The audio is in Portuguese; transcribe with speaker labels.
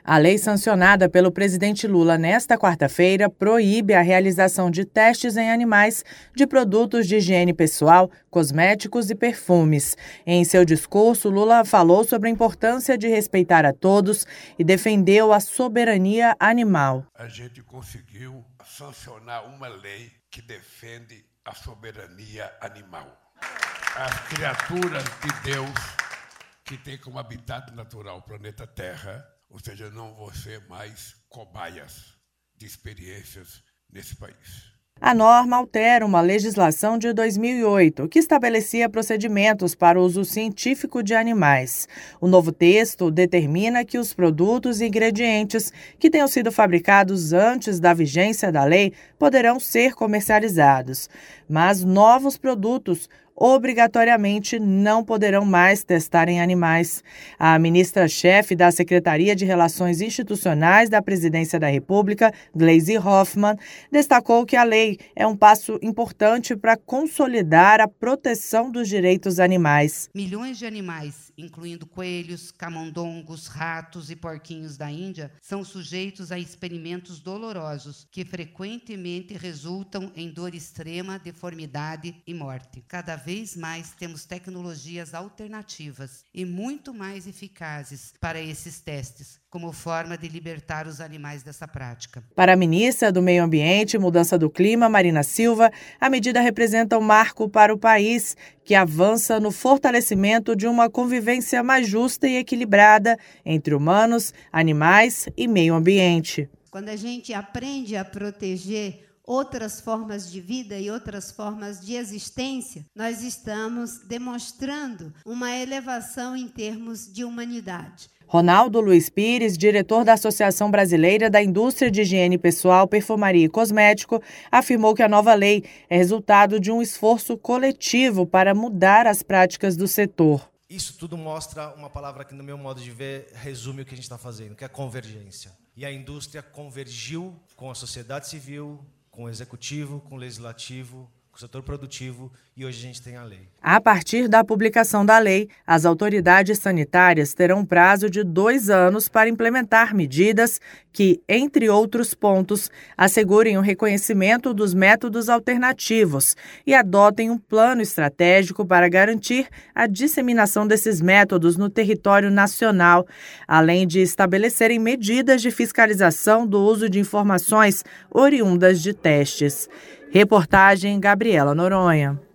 Speaker 1: A lei sancionada pelo presidente Lula nesta quarta-feira proíbe a realização de testes em animais de produtos de higiene pessoal, cosméticos e perfumes. Em seu discurso, Lula falou sobre a importância de respeitar a todos e defendeu a soberania animal.
Speaker 2: A gente conseguiu sancionar uma lei que defende a soberania animal. As criaturas de Deus que têm como habitat natural o planeta Terra, ou seja, não vão ser mais cobaias de experiências nesse país.
Speaker 1: A norma altera uma legislação de 2008, que estabelecia procedimentos para o uso científico de animais. O novo texto determina que os produtos e ingredientes que tenham sido fabricados antes da vigência da lei poderão ser comercializados, mas novos produtos obrigatoriamente não poderão mais testar em animais. A ministra-chefe da Secretaria de Relações Institucionais da Presidência da República, Gleisi Hoffmann, destacou que a lei é um passo importante para consolidar a proteção dos direitos animais.
Speaker 3: Milhões de animais, incluindo coelhos, camundongos, ratos e porquinhos da Índia, são sujeitos a experimentos dolorosos que frequentemente resultam em dor extrema, deformidade e morte. Cada vez mais temos tecnologias alternativas e muito mais eficazes para esses testes, como forma de libertar os animais dessa prática.
Speaker 1: Para a ministra do Meio Ambiente e Mudança do Clima, Marina Silva, a medida representa um marco para o país, que avança no fortalecimento de uma convivência mais justa e equilibrada entre humanos, animais e meio ambiente.
Speaker 4: Quando a gente aprende a proteger outras formas de vida e outras formas de existência, nós estamos demonstrando uma elevação em termos de humanidade.
Speaker 1: Ronaldo Luiz Pires, diretor da Associação Brasileira da Indústria de Higiene Pessoal, Perfumaria e Cosmético, afirmou que a nova lei é resultado de um esforço coletivo para mudar as práticas do setor.
Speaker 5: Isso tudo mostra uma palavra que, no meu modo de ver, resume o que a gente está fazendo, que é convergência. E a indústria convergiu com a sociedade civil, com o executivo, com o legislativo, com o setor produtivo, e hoje a gente tem a lei.
Speaker 1: A partir da publicação da lei, as autoridades sanitárias terão um prazo de 2 anos para implementar medidas que, entre outros pontos, assegurem o reconhecimento dos métodos alternativos e adotem um plano estratégico para garantir a disseminação desses métodos no território nacional, além de estabelecerem medidas de fiscalização do uso de informações oriundas de testes. Reportagem Gabriela Noronha.